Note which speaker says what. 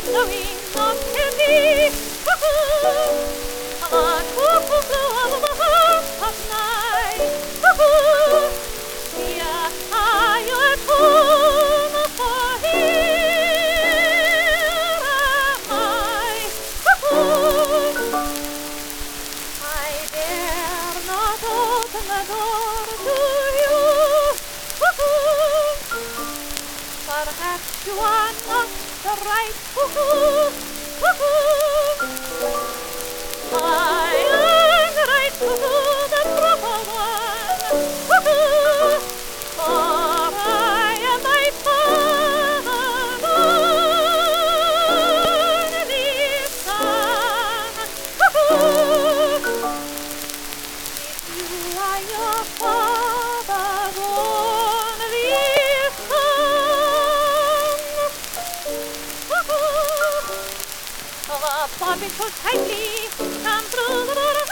Speaker 1: blowing on candy. Cuckoo, the cuckoo flew over the heart of night. Cuckoo, we are your tune, for here am I. Cuckoo, I dare not open the door to you. Cuckoo, perhaps you are not the right cuckoo. Cuckoo, I am the right cuckoo, the proper one. Cuckoo, for I am my father's only son. Cuckoo, if you are your father's only son, the bobbin so tightly, come through the door.